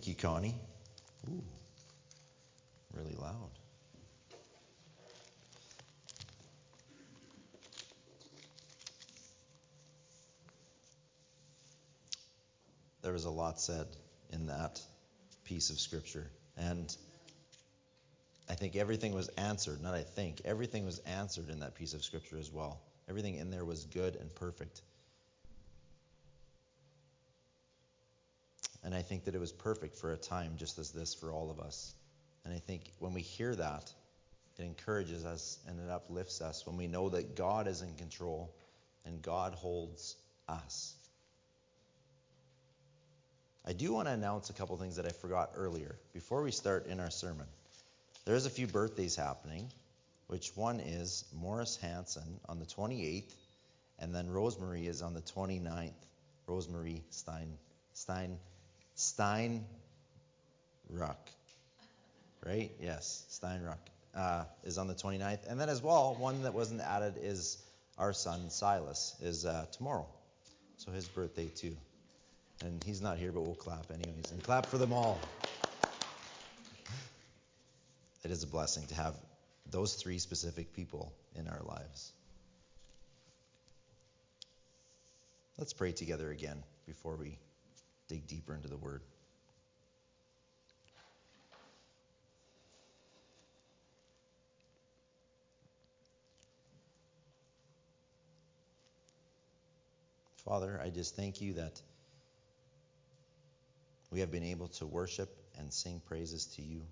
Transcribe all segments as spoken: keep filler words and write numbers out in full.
you, Connie. Ooh, really loud. There was a lot said in that piece of scripture. And I think everything was answered. Not I think. Everything was answered in that piece of scripture as well. Everything in there was good and perfect. And I think that it was perfect for a time just as this for all of us. And I think when we hear that, it encourages us and it uplifts us when we know that God is in control and God holds us. I do want to announce a couple things that I forgot earlier before we start in our sermon. There's a few birthdays happening, which one is Morris Hansen on the twenty-eighth, and then Rosemary is on the twenty-ninth. Rosemary Stein, Stein, Steinruck, right? Yes, Steinruck uh, is on the twenty-ninth. And then as well, one that wasn't added is our son Silas is uh, tomorrow. So his birthday too. And he's not here, but we'll clap anyways. And clap for them all. It is a blessing to have those three specific people in our lives. Let's pray together again before we dig deeper into the Word. Father, I just thank you that we have been able to worship and sing praises to you.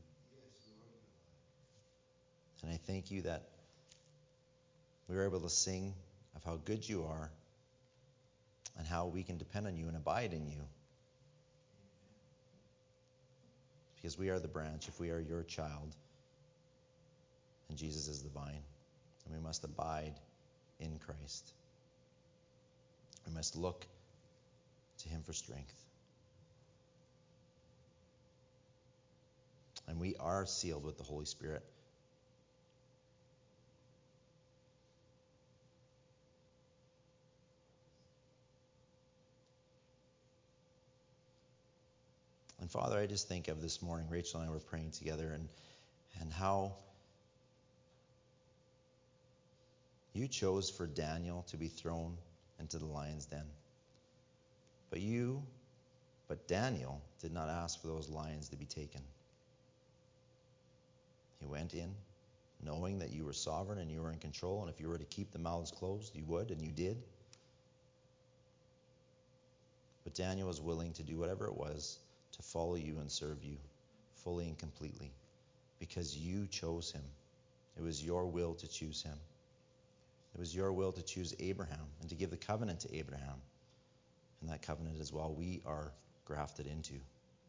And I thank you that we were able to sing of how good you are and how we can depend on you and abide in you. Because we are the branch, if we are your child, and Jesus is the vine. And we must abide in Christ. We must look to him for strength. And we are sealed with the Holy Spirit. And Father, I just think of this morning, Rachel and I were praying together, and, and how you chose for Daniel to be thrown into the lion's den. But you, but Daniel did not ask for those lions to be taken. He went in knowing that you were sovereign and you were in control, and if you were to keep the mouths closed, you would, and you did. But Daniel was willing to do whatever it was to follow you and serve you fully and completely because you chose him. It was your will to choose him. It was your will to choose Abraham and to give the covenant to Abraham. And that covenant as well we are grafted into.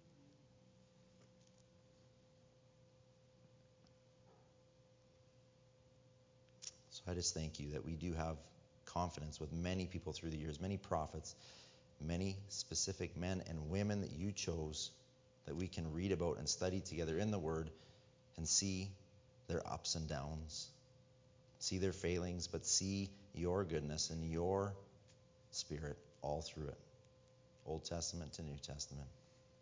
So I just thank you that we do have confidence with many people through the years, many prophets, many specific men and women that you chose that we can read about and study together in the Word and see their ups and downs, see their failings, but see your goodness and your Spirit all through it, Old Testament to New Testament.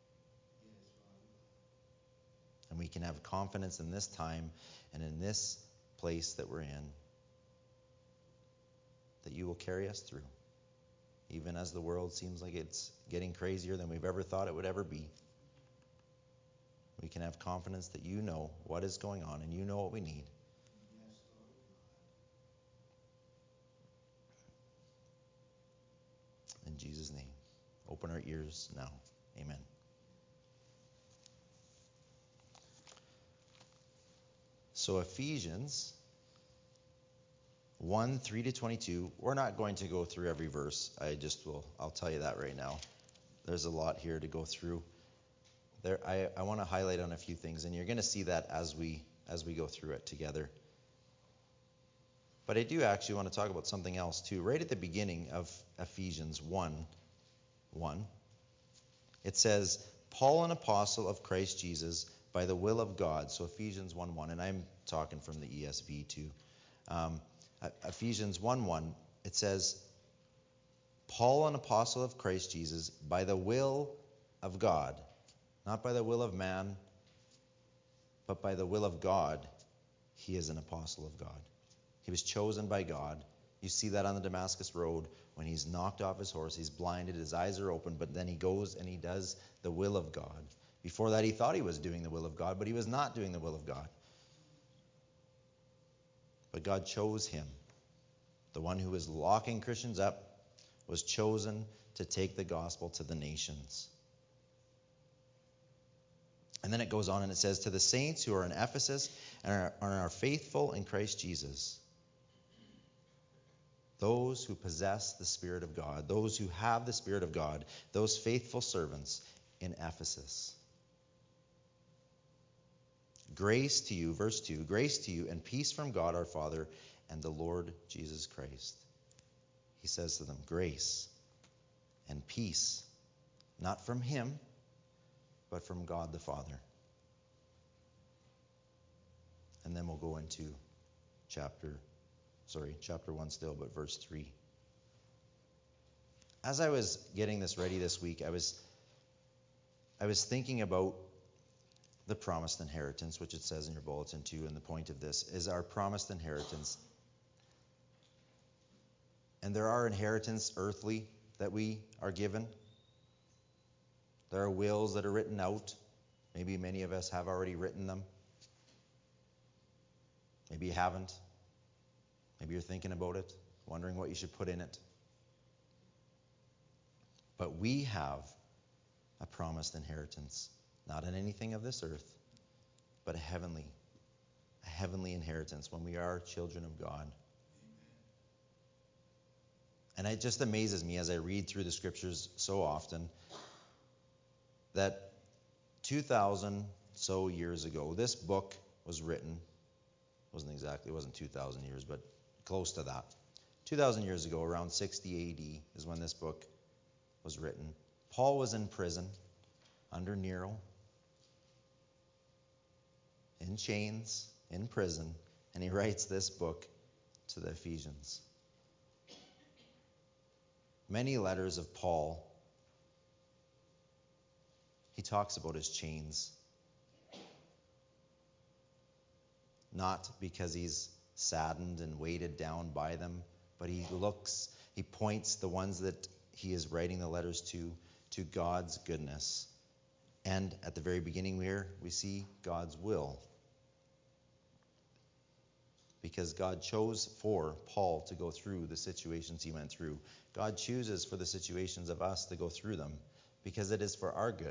And we can have confidence in this time and in this place that we're in that you will carry us through. Even as the world seems like it's getting crazier than we've ever thought it would ever be. We can have confidence that you know what is going on and you know what we need. Yes, Lord. In Jesus' name, open our ears now. Amen. So Ephesians one, three to twenty-two. We're not going to go through every verse. I just will, I'll tell you that right now. There's a lot here to go through. There, I, I want to highlight on a few things, and you're going to see that as we as we go through it together. But I do actually want to talk about something else too. Right at the beginning of Ephesians one, one, it says, Paul, an apostle of Christ Jesus, by the will of God. So Ephesians one, one, and I'm talking from the E S V too. Um, Ephesians one, one, it says, Paul, an apostle of Christ Jesus, by the will of God. not by the will of man, but by the will of God, he is an apostle of God. He was chosen by God. You see that on the Damascus Road when he's knocked off his horse, he's blinded, his eyes are open, but then he goes and he does the will of God. Before that, he thought he was doing the will of God, but he was not doing the will of God. But God chose him. The one who was locking Christians up was chosen to take the gospel to the nations. And then it goes on and it says, to the saints who are in Ephesus and are, are faithful in Christ Jesus, those who possess the Spirit of God, those who have the Spirit of God, those faithful servants in Ephesus. Grace to you, verse two, grace to you and peace from God our Father and the Lord Jesus Christ. He says to them, grace and peace, not from him, but from God the Father. And then we'll go into chapter, sorry, chapter one still, but verse three. As I was getting this ready this week, I was I was thinking about the promised inheritance, which it says in your bulletin too, and the point of this is our promised inheritance. And there are inheritance earthly that we are given. There are wills that are written out. Maybe many of us have already written them. Maybe you haven't. Maybe you're thinking about it, wondering what you should put in it. But we have a promised inheritance, not in anything of this earth, but a heavenly, a heavenly inheritance when we are children of God. And it just amazes me as I read through the scriptures so often that two thousand so years ago, this book was written. It wasn't exactly, it wasn't two thousand years, but close to that. two thousand years ago, around sixty A D, is when this book was written. Paul was in prison under Nero, in chains, in prison, and he writes this book to the Ephesians. Many letters of Paul, he talks about his chains. Not because he's saddened and weighted down by them, but he looks, he points the ones that he is writing the letters to, to God's goodness. And at the very beginning here, we see God's will. Because God chose for Paul to go through the situations he went through. God chooses for the situations of us to go through them because it is for our good.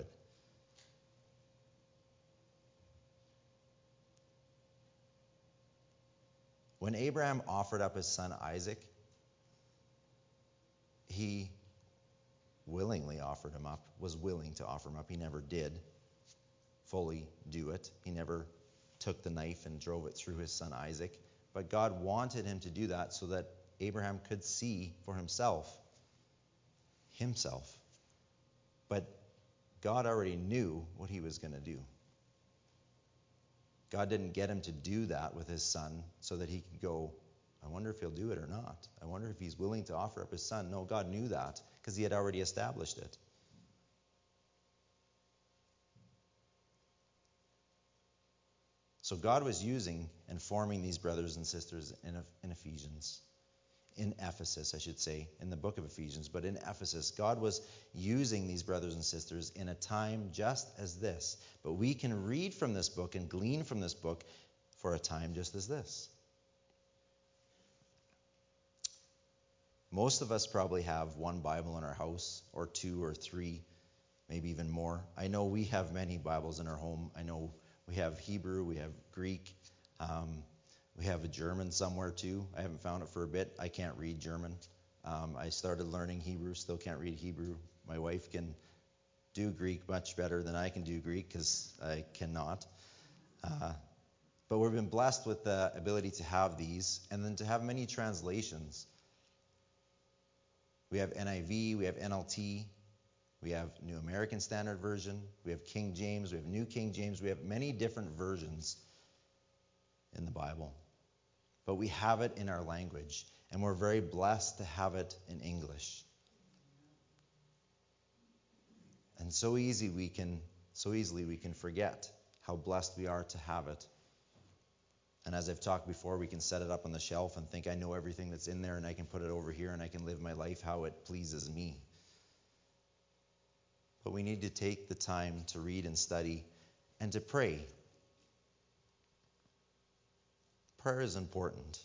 When Abraham offered up his son Isaac, he willingly offered him up, was willing to offer him up. He never did fully do it. He never took the knife and drove it through his son Isaac. But God wanted him to do that so that Abraham could see for himself, himself. But God already knew what he was going to do. God didn't get him to do that with his son so that he could go, I wonder if he'll do it or not. I wonder if he's willing to offer up his son. No, God knew that because he had already established it. So God was using and forming these brothers and sisters in, in Ephesians, in Ephesus, I should say, in the book of Ephesians, but in Ephesus, God was using these brothers and sisters in a time just as this. But we can read from this book and glean from this book for a time just as this. Most of us probably have one Bible in our house, or two or three, maybe even more. I know we have many Bibles in our home. I know we have Hebrew, we have Greek, um, we have a German somewhere too. I haven't found it for a bit. I can't read German. Um, I started learning Hebrew, still can't read Hebrew. My wife can do Greek much better than I can do Greek because I cannot. Uh, but we've been blessed with the ability to have these and then to have many translations. We have N I V, we have N L T, we have New American Standard Version, we have King James, we have New King James, we have many different versions in the Bible. But we have it in our language, and we're very blessed to have it in English. And so easy we can so easily we can forget how blessed we are to have it. And as I've talked before, we can set it up on the shelf and think I know everything that's in there and I can put it over here and I can live my life how it pleases me. But we need to take the time to read and study and to pray. Prayer is important.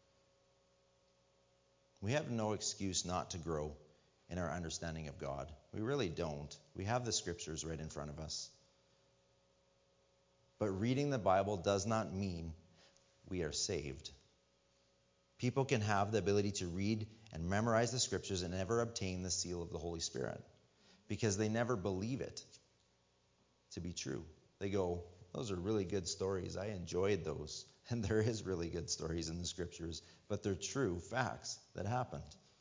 We have no excuse not to grow in our understanding of God. We really don't. We have the scriptures right in front of us. But reading the Bible does not mean we are saved. People can have the ability to read and memorize the scriptures and never obtain the seal of the Holy Spirit because they never believe it to be true. They go, those are really good stories. I enjoyed those. And there is really good stories in the scriptures, but they're true facts that happened.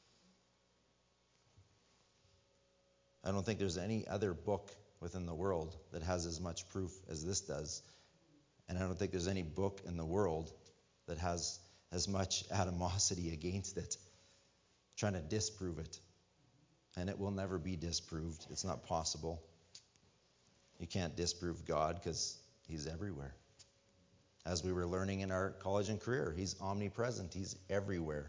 I don't think there's any other book within the world that has as much proof as this does. And I don't think there's any book in the world that has as much animosity against it, trying to disprove it. And it will never be disproved. It's not possible. You can't disprove God because he's everywhere. As we were learning in our college and career, he's omnipresent. He's everywhere.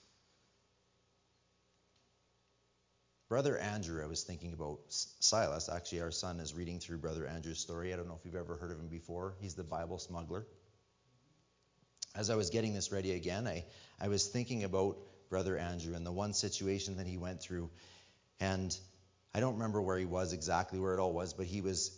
Brother Andrew, I was thinking about Silas. Actually, our son is reading through Brother Andrew's story. I don't know if you've ever heard of him before. He's the Bible smuggler. As I was getting this ready again, I, I was thinking about Brother Andrew and the one situation that he went through. And I don't remember where he was, exactly where it all was, but he was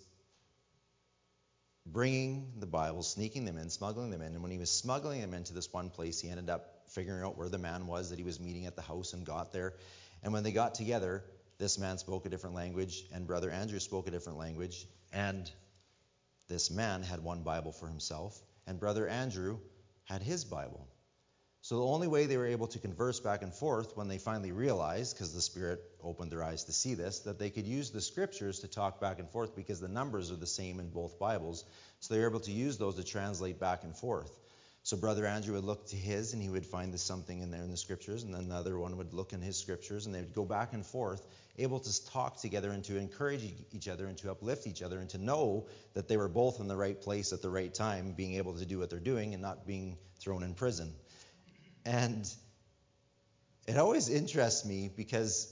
bringing the Bible, sneaking them in, smuggling them in. And when he was smuggling them into this one place, he ended up figuring out where the man was that he was meeting at the house and got there. And when they got together, this man spoke a different language and Brother Andrew spoke a different language. And this man had one Bible for himself and Brother Andrew had his Bible. So the only way they were able to converse back and forth when they finally realized, because the Spirit opened their eyes to see this, that they could use the scriptures to talk back and forth because the numbers are the same in both Bibles. So they were able to use those to translate back and forth. So Brother Andrew would look to his and he would find this something in there in the scriptures, and then the other one would look in his scriptures, and they would go back and forth, able to talk together and to encourage each other and to uplift each other and to know that they were both in the right place at the right time, being able to do what they're doing and not being thrown in prison. And it always interests me because,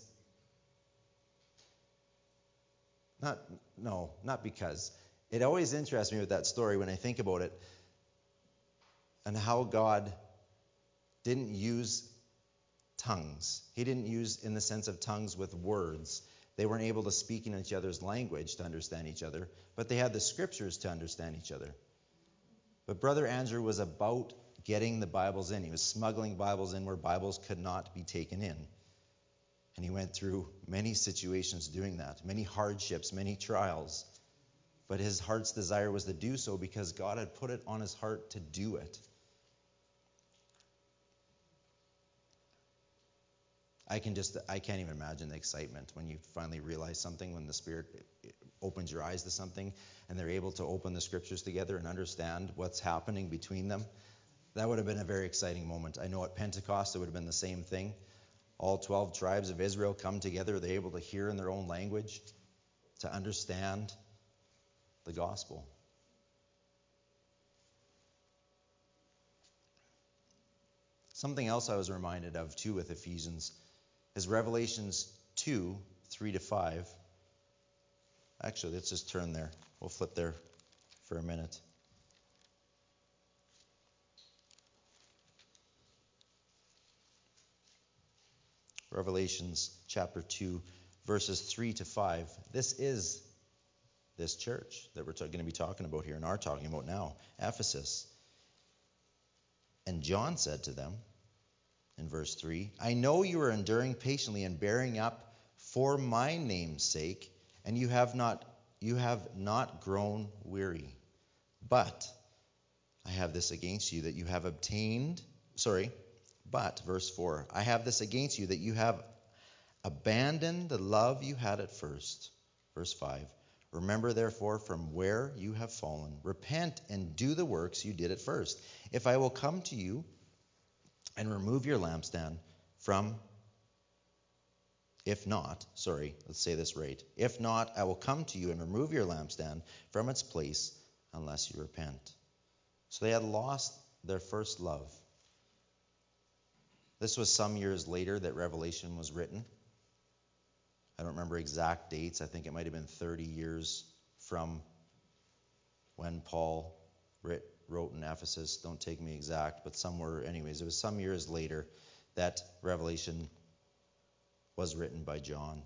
not, no, not because, it always interests me with that story when I think about it and how God didn't use tongues. He didn't use in the sense of tongues with words. They weren't able to speak in each other's language to understand each other, but they had the scriptures to understand each other. But Brother Andrew was about getting the Bibles in. He was smuggling Bibles in where Bibles could not be taken in. And he went through many situations doing that, many hardships, many trials. But his heart's desire was to do so because God had put it on his heart to do it. I can just, I can't even imagine the excitement when you finally realize something, when the Spirit opens your eyes to something and they're able to open the scriptures together and understand what's happening between them. That would have been a very exciting moment. I know at Pentecost it would have been the same thing. All twelve tribes of Israel come together. They're able to hear in their own language, to understand the gospel. Something else I was reminded of too with Ephesians is Revelations two, three to five. Actually, let's just turn there. We'll flip there for a minute. Revelations chapter two, verses three to five. This is this church that we're going to be talking about here and are talking about now, Ephesus. And John said to them in verse three, I know you are enduring patiently and bearing up for my name's sake, and you have not you have not grown weary. But I have this against you, that you have obtained, sorry, but, verse four, I have this against you, that you have abandoned the love you had at first. Verse five, remember therefore from where you have fallen. Repent and do the works you did at first. If I will come to you and remove your lampstand from If not, sorry, let's say this right. If not, I will come to you and remove your lampstand from its place unless you repent. So they had lost their first love. This was some years later that Revelation was written. I don't remember exact dates. I think it might have been thirty years from when Paul wrote in Ephesus. Don't take me exact, but somewhere, anyways, it was some years later that Revelation was written by John.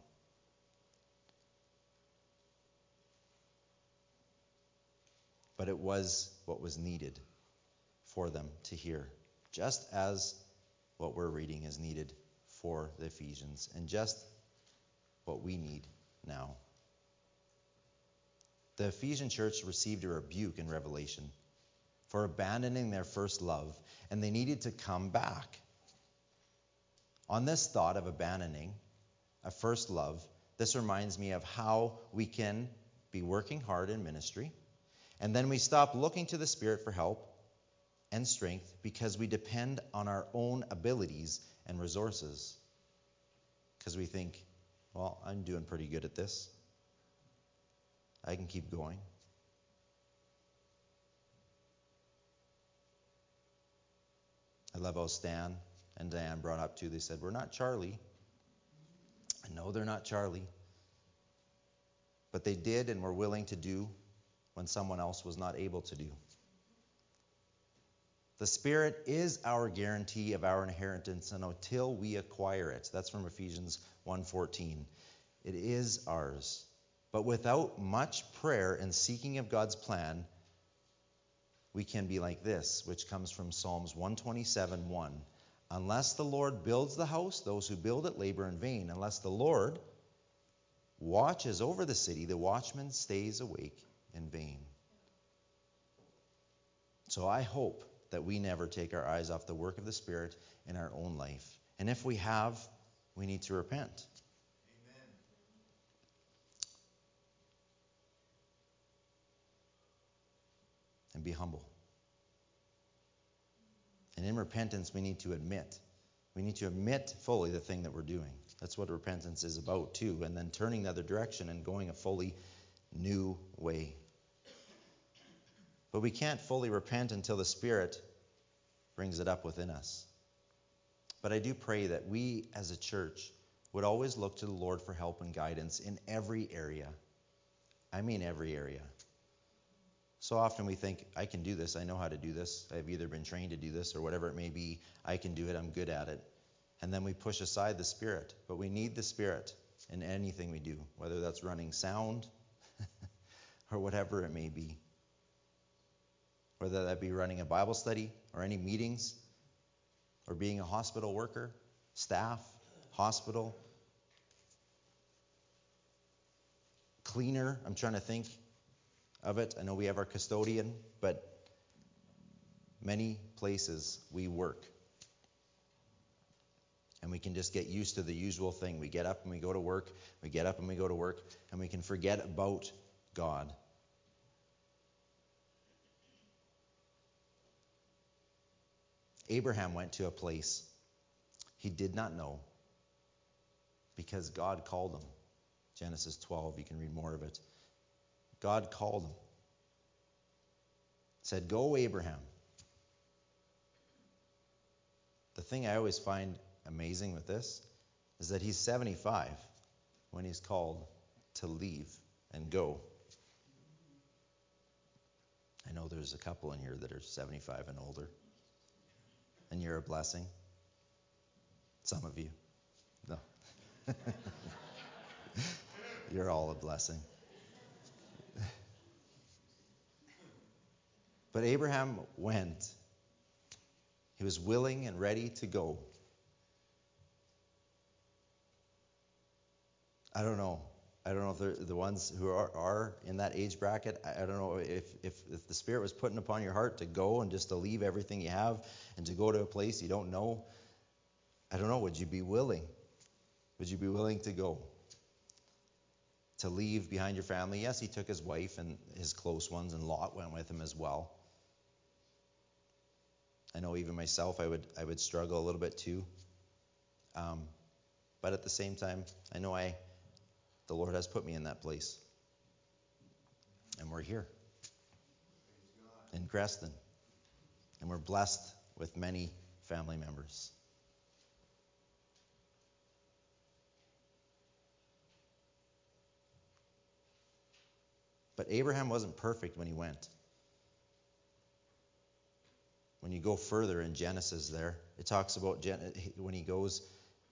But it was what was needed for them to hear, just as what we're reading is needed for the Ephesians, and just what we need now. The Ephesian church received a rebuke in Revelation for abandoning their first love, and they needed to come back. On this thought of abandoning a first love, this reminds me of how we can be working hard in ministry, and then we stop looking to the Spirit for help and strength because we depend on our own abilities and resources. Because we think, well, I'm doing pretty good at this. I can keep going. I love how Stan and Diane brought up too. They said, we're not Charlie. I know they're not Charlie. But they did and were willing to do when someone else was not able to do. The Spirit is our guarantee of our inheritance and until we acquire it. That's from Ephesians one fourteen. It is ours. But without much prayer and seeking of God's plan, we can be like this, which comes from Psalms one twenty-seven one. Unless the Lord builds the house, those who build it labor in vain. Unless the Lord watches over the city, the watchman stays awake in vain. So I hope that we never take our eyes off the work of the Spirit in our own life. And if we have, we need to repent. Amen. And be humble. And in repentance, we need to admit. We need to admit fully the thing that we're doing. That's what repentance is about, too. And then turning the other direction and going a fully new way. But we can't fully repent until the Spirit brings it up within us. But I do pray that we as a church would always look to the Lord for help and guidance in every area. I mean every area. So often we think, I can do this, I know how to do this, I've either been trained to do this or whatever it may be, I can do it, I'm good at it. And then we push aside the Spirit. But we need the Spirit in anything we do, whether that's running sound or whatever it may be. Whether that be running a Bible study or any meetings or being a hospital worker, staff, hospital, cleaner. I'm trying to think of it. I know we have our custodian, but many places we work. And we can just get used to the usual thing. We get up and we go to work. We get up and we go to work. And we can forget about God. Abraham went to a place he did not know because God called him. Genesis twelve, you can read more of it. God called him. Said, go, Abraham. The thing I always find amazing with this is that he's seventy-five when he's called to leave and go. I know there's a couple in here that are seventy-five and older. And you're a blessing. Some of you. No. You're all a blessing. But Abraham went. He was willing and ready to go. I don't know. I don't know if they're the ones who are, are in that age bracket. I, I don't know if, if, if the Spirit was putting upon your heart to go and just to leave everything you have and to go to a place you don't know. I don't know. Would you be willing? Would you be willing to go? To leave behind your family? Yes, he took his wife and his close ones, and Lot went with him as well. I know even myself, I would I would struggle a little bit too. Um, But at the same time, I know I, the Lord has put me in that place. And we're here in Creston. And we're blessed with many family members. But Abraham wasn't perfect when he went. When you go further in Genesis there, it talks about Gen- when he goes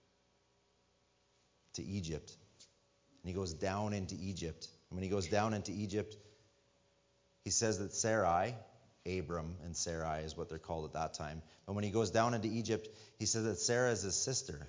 to Egypt. And he goes down into Egypt. And when he goes down into Egypt, he says that Sarai, Abram and Sarai is what they're called at that time. And when he goes down into Egypt, he says that Sarah is his sister.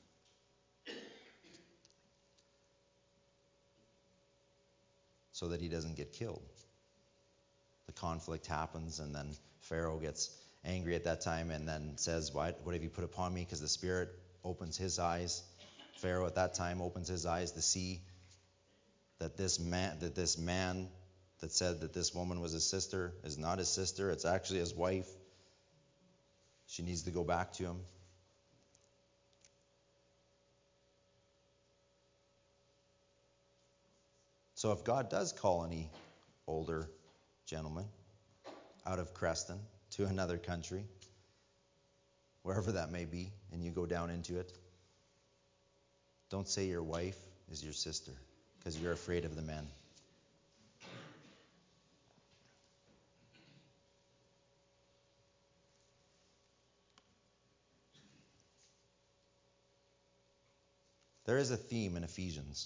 So that he doesn't get killed. The conflict happens, and then Pharaoh gets angry at that time and then says, Why, what have you put upon me? Because the Spirit opens his eyes. Pharaoh at that time opens his eyes to see that this man, that this man that said that this woman was his sister is not his sister. It's actually his wife. She needs to go back to him. So if God does call any older gentleman out of Creston to another country, wherever that may be, and you go down into it, don't say your wife is your sister, because you're afraid of the men. There is a theme in Ephesians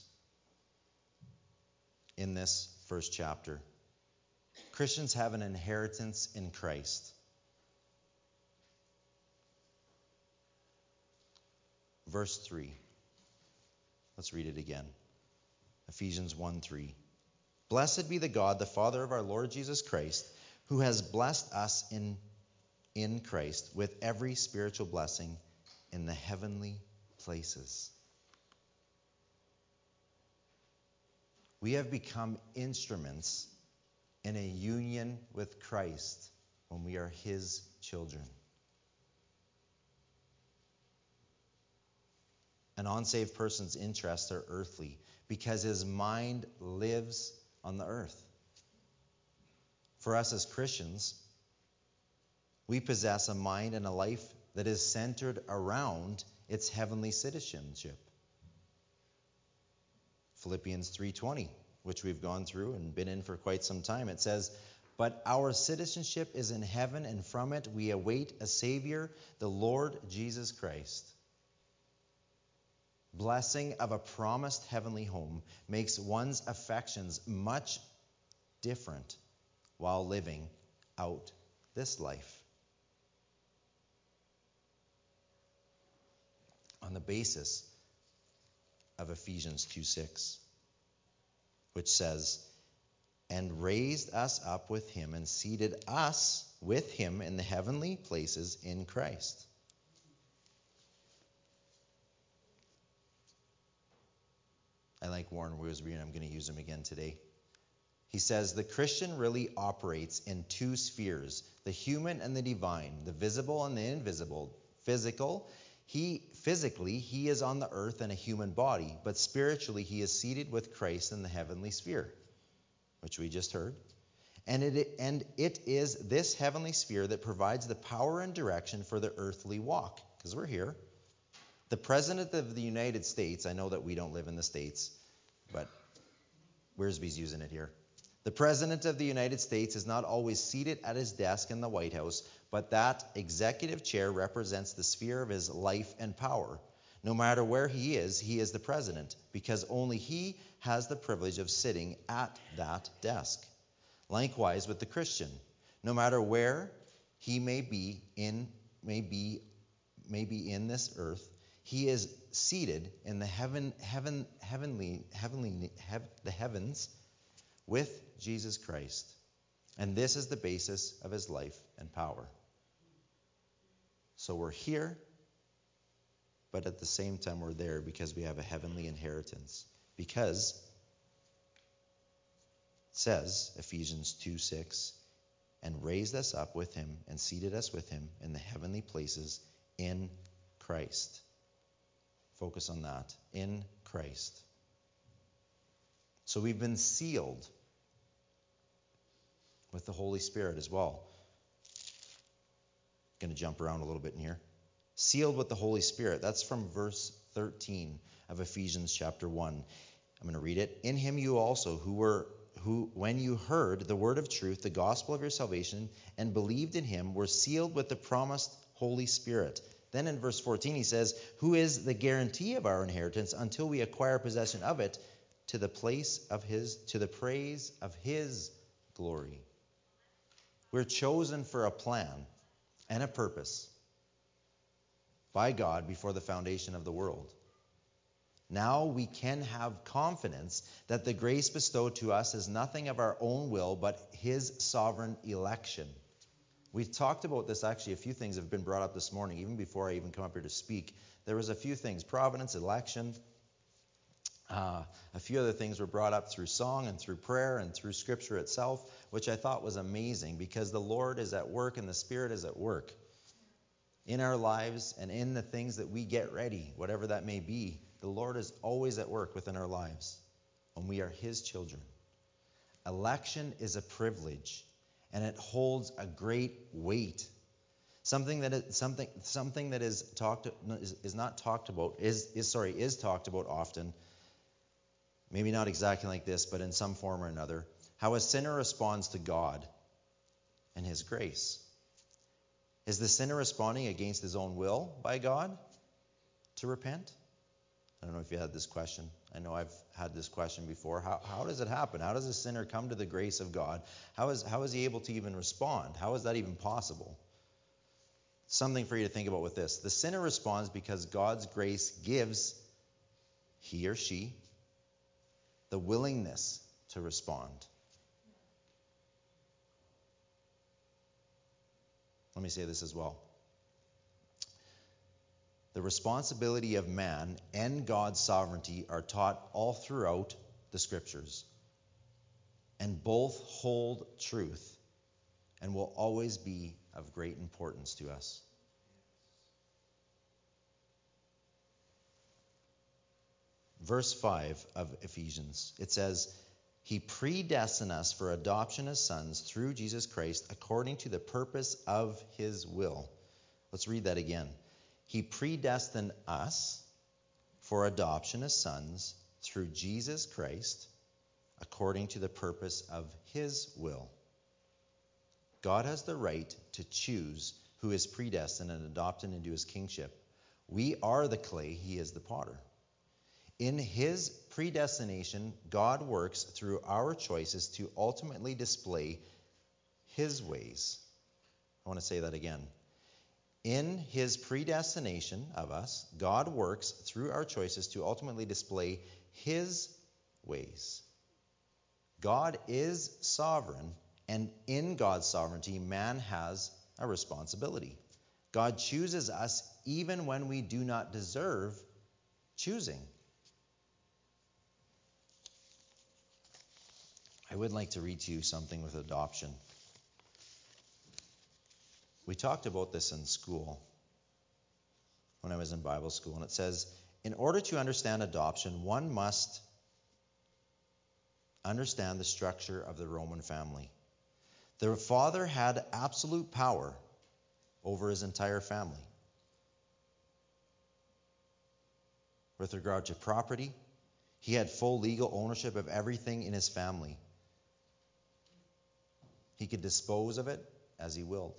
in this first chapter. Christians have an inheritance in Christ. Verse three. Let's read it again. Ephesians one three. Blessed be the God, the Father of our Lord Jesus Christ, who has blessed us in, in Christ with every spiritual blessing in the heavenly places. We have become instruments in a union with Christ when we are his children. An unsaved person's interests are earthly because his mind lives on the earth. For us as Christians, we possess a mind and a life that is centered around its heavenly citizenship. Philippians three twenty, which we've gone through and been in for quite some time, it says, But our citizenship is in heaven, and from it we await a Savior, the Lord Jesus Christ. Blessing of a promised heavenly home makes one's affections much different while living out this life. On the basis of Ephesians two six, which says, And raised us up with him and seated us with him in the heavenly places in Christ. I like Warren Wiersbe, and I'm going to use him again today. He says, the Christian really operates in two spheres, the human and the divine, the visible and the invisible. Physical, he physically, he is on the earth in a human body, but spiritually he is seated with Christ in the heavenly sphere, which we just heard. And it, and it is this heavenly sphere that provides the power and direction for the earthly walk, because we're here. The President of the United States, I know that we don't live in the States, but Wiersbe's using it here. The President of the United States is not always seated at his desk in the White House, but that executive chair represents the sphere of his life and power. No matter where he is, he is the president, because only he has the privilege of sitting at that desk. Likewise with the Christian, no matter where he may be in, may be, may be in this earth, he is seated in the heaven, heaven, heavenly, heavenly, hev, the heavens with Jesus Christ. And this is the basis of his life and power. So we're here, but at the same time we're there because we have a heavenly inheritance. Because it says, Ephesians two six, and raised us up with him and seated us with him in the heavenly places in Christ. Focus on that. In Christ. So we've been sealed with the Holy Spirit as well. I'm going to jump around a little bit in here. Sealed with the Holy Spirit. That's from verse thirteen of Ephesians chapter one. I'm going to read it. In him you also, who were who when you heard the word of truth, the gospel of your salvation, and believed in him, were sealed with the promised Holy Spirit. Then in verse fourteen he says, who is the guarantee of our inheritance until we acquire possession of it, to the place of his to the praise of his glory. We're chosen for a plan and a purpose by God before the foundation of the world. Now we can have confidence that the grace bestowed to us is nothing of our own will, but his sovereign election. We've talked about this. Actually, a few things have been brought up this morning, even before I even come up here to speak. There was a few things, providence, election. Uh, a few other things were brought up through song and through prayer and through Scripture itself, which I thought was amazing, because the Lord is at work and the Spirit is at work in our lives and in the things that we get ready, whatever that may be. The Lord is always at work within our lives when we are his children. Election is a privilege, and it holds a great weight. Something that is something something that is talked is, is not talked about is is sorry is talked about often. Maybe not exactly like this, but in some form or another. How a sinner responds to God and his grace. Is the sinner responding against his own will by God to repent? I don't know if you had this question. I know I've had this question before. How, how does it happen? How does a sinner come to the grace of God? How is, how is he able to even respond? How is that even possible? Something for you to think about with this. The sinner responds because God's grace gives he or she the willingness to respond. Let me say this as well. The responsibility of man and God's sovereignty are taught all throughout the Scriptures, and both hold truth and will always be of great importance to us. Verse five of Ephesians, it says, he predestined us for adoption as sons through Jesus Christ according to the purpose of his will. Let's read that again. He predestined us for adoption as sons through Jesus Christ according to the purpose of his will. God has the right to choose who is predestined and adopted into his kingship. We are the clay, he is the potter. In his predestination, God works through our choices to ultimately display his ways. I want to say that again. In his predestination of us, God works through our choices to ultimately display his ways. God is sovereign, and in God's sovereignty, man has a responsibility. God chooses us even when we do not deserve choosing. I would like to read to you something with adoption. We talked about this in school when I was in Bible school, and it says, in order to understand adoption, one must understand the structure of the Roman family. The father had absolute power over his entire family. With regard to property, he had full legal ownership of everything in his family. He could dispose of it as he willed.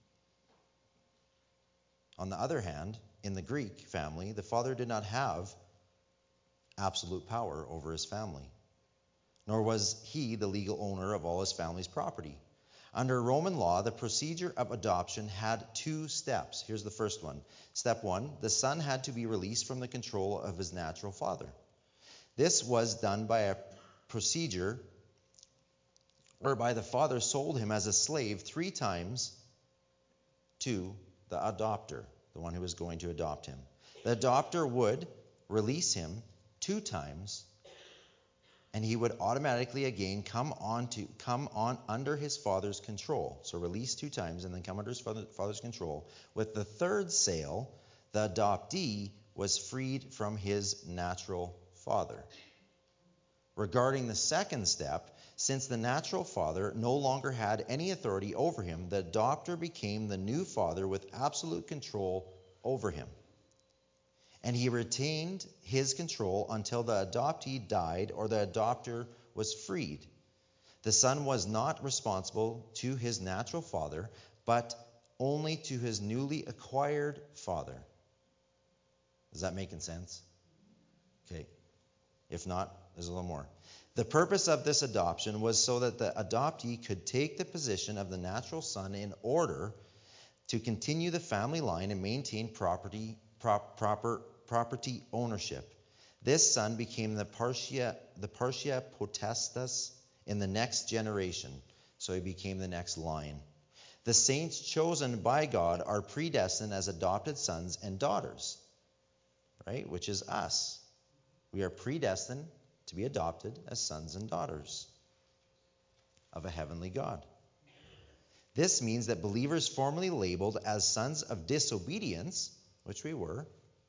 On the other hand, in the Greek family, the father did not have absolute power over his family, nor was he the legal owner of all his family's property. Under Roman law, the procedure of adoption had two steps. Here's the first one. Step one, the son had to be released from the control of his natural father. This was done by a procedure whereby the father sold him as a slave three times to the adopter, the one who was going to adopt him. The adopter would release him two times, and he would automatically again come on to come on under his father's control. So release two times and then come under his father, father's control. With the third sale, the adoptee was freed from his natural father. Regarding the second step, since the natural father no longer had any authority over him, the adopter became the new father with absolute control over him. And he retained his control until the adoptee died or the adopter was freed. The son was not responsible to his natural father, but only to his newly acquired father. Is that making sense? Okay. If not, there's a little more. The purpose of this adoption was so that the adoptee could take the position of the natural son in order to continue the family line and maintain property, prop, proper property ownership. This son became the partia, the partia potestas in the next generation, so he became the next line. The saints chosen by God are predestined as adopted sons and daughters, right? Which is us. We are predestined to be adopted as sons and daughters of a heavenly God. This means that believers formerly labeled as sons of disobedience, which we were,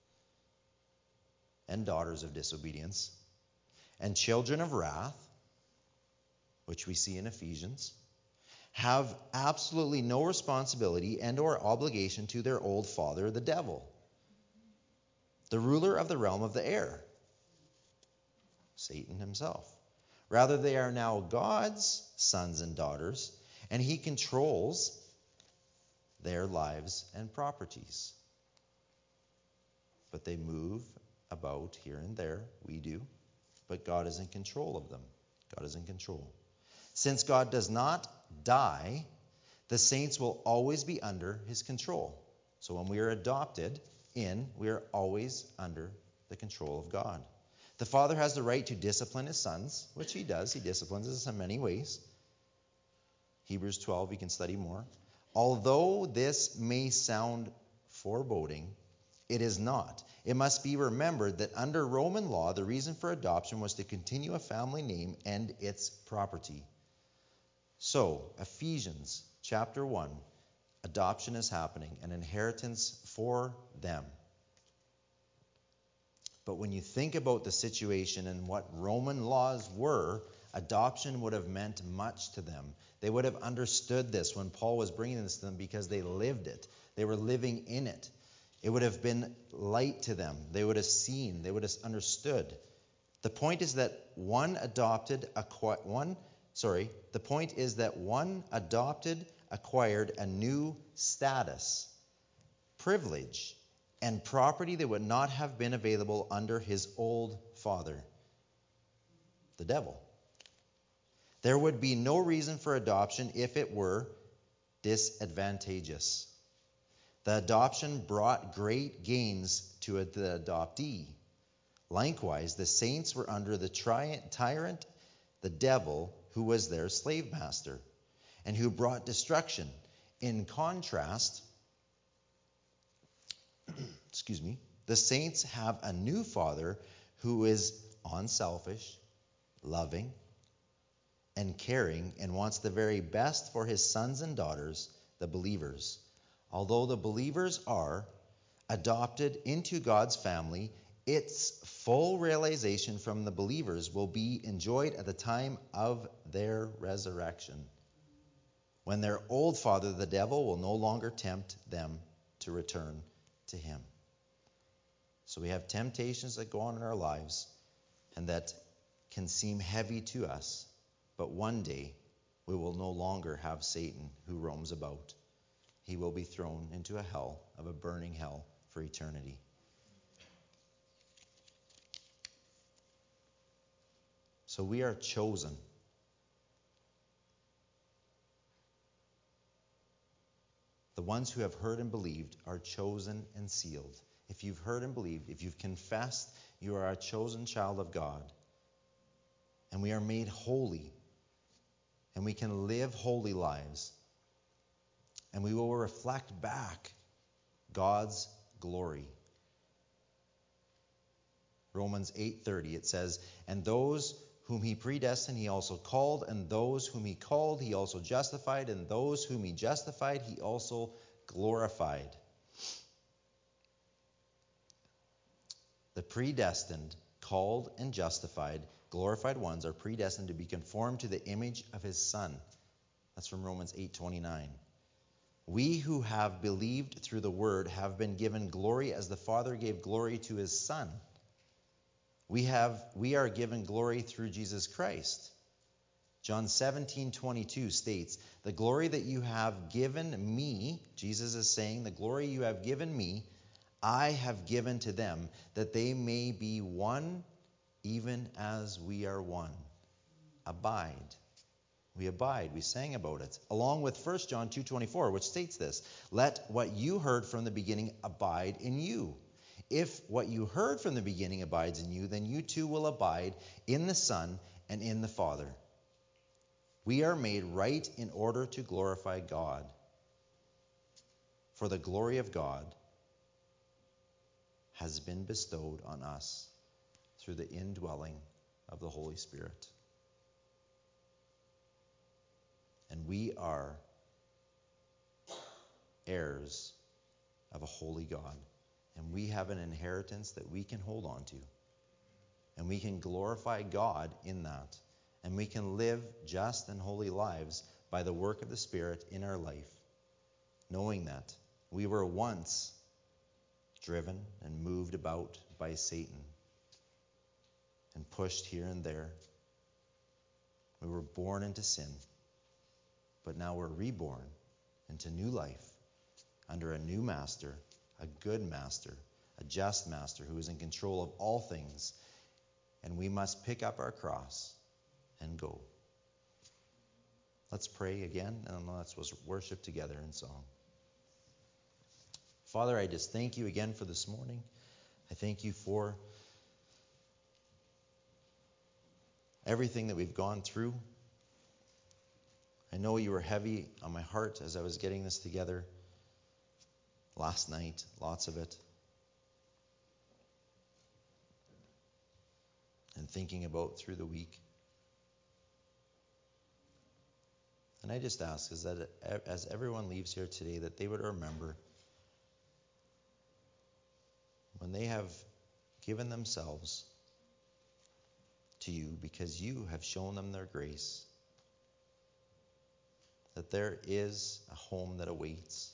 and daughters of disobedience, and children of wrath, which we see in Ephesians, have absolutely no responsibility and or obligation to their old father, the devil, the ruler of the realm of the air, Satan himself. Rather, they are now God's sons and daughters, and he controls their lives and properties. But they move about here and there. We do. But God is in control of them. God is in control. Since God does not die, the saints will always be under his control. So when we are adopted in, we are always under the control of God. The father has the right to discipline his sons, which he does. He disciplines us in many ways. Hebrews twelve, you can study more. Although this may sound foreboding, it is not. It must be remembered that under Roman law, the reason for adoption was to continue a family name and its property. So, Ephesians chapter one, adoption is happening, an inheritance for them. But when you think about the situation and what Roman laws were, adoption would have meant much to them. They would have understood this when Paul was bringing this to them because they lived it. They were living in it. It would have been light to them. They would have seen. They would have understood. The point is that one adopted, one, sorry, the point is that one adopted acquired a new status, privilege, and property that would not have been available under his old father, the devil. There would be no reason for adoption if it were disadvantageous. The adoption brought great gains to the adoptee. Likewise, the saints were under the tyrant, the devil, who was their slave master, and who brought destruction. In contrast, excuse me, the saints have a new father who is unselfish, loving, and caring, and wants the very best for his sons and daughters, the believers. Although the believers are adopted into God's family, its full realization from the believers will be enjoyed at the time of their resurrection, when their old father, the devil, will no longer tempt them to return to him. So we have temptations that go on in our lives and that can seem heavy to us, but one day we will no longer have Satan who roams about. He will be thrown into a hell of a burning hell for eternity. So we are chosen. The ones who have heard and believed are chosen and sealed. If you've heard and believed, if you've confessed, you are a chosen child of God. And we are made holy. And we can live holy lives. And we will reflect back God's glory. Romans eight thirty, it says, "And those whom he predestined, he also called, and those whom he called, he also justified, and those whom he justified, he also glorified." The predestined, called and justified, glorified ones are predestined to be conformed to the image of his Son. That's from Romans eight twenty-nine. We who have believed through the word have been given glory as the Father gave glory to his Son. We have we are given glory through Jesus Christ. John seventeen twenty-two states, the glory that you have given me, Jesus is saying, the glory you have given me, I have given to them, that they may be one, even as we are one. Abide. We abide. We sang about it. Along with First John two twenty-four, which states this, let what you heard from the beginning abide in you. If what you heard from the beginning abides in you, then you too will abide in the Son and in the Father. We are made right in order to glorify God. For the glory of God has been bestowed on us through the indwelling of the Holy Spirit. And we are heirs of a holy God. And we have an inheritance that we can hold on to. And we can glorify God in that. And we can live just and holy lives by the work of the Spirit in our life, knowing that we were once driven and moved about by Satan and pushed here and there. We were born into sin, but now we're reborn into new life under a new master, a good master, a just master who is in control of all things. And we must pick up our cross and go. Let's pray again, and let's worship together in song. Father, I just thank you again for this morning. I thank you for everything that we've gone through. I know you were heavy on my heart as I was getting this together last night, lots of it. And thinking about through the week. And I just ask is that as everyone leaves here today, that they would remember when they have given themselves to you because you have shown them their grace, that there is a home that awaits.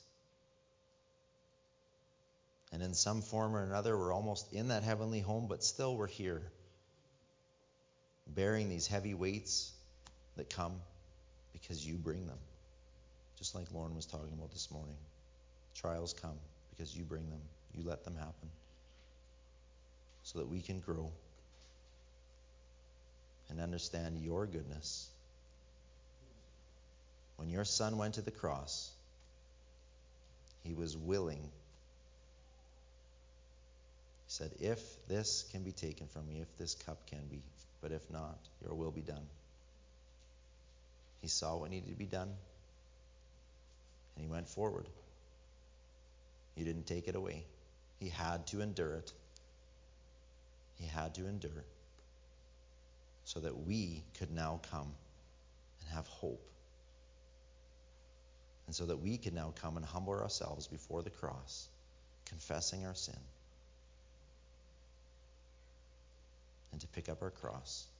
And in some form or another, we're almost in that heavenly home, but still we're here, bearing these heavy weights that come because you bring them. Just like Lauren was talking about this morning. Trials come because you bring them. You let them happen so that we can grow and understand your goodness. When your Son went to the cross, he was willing. He said, if this can be taken from me, if this cup can be, but if not, your will be done. He saw what needed to be done, and he went forward. He didn't take it away. He had to endure it. He had to endure so that we could now come and have hope. And so that we could now come and humble ourselves before the cross, confessing our sin, and to pick up our cross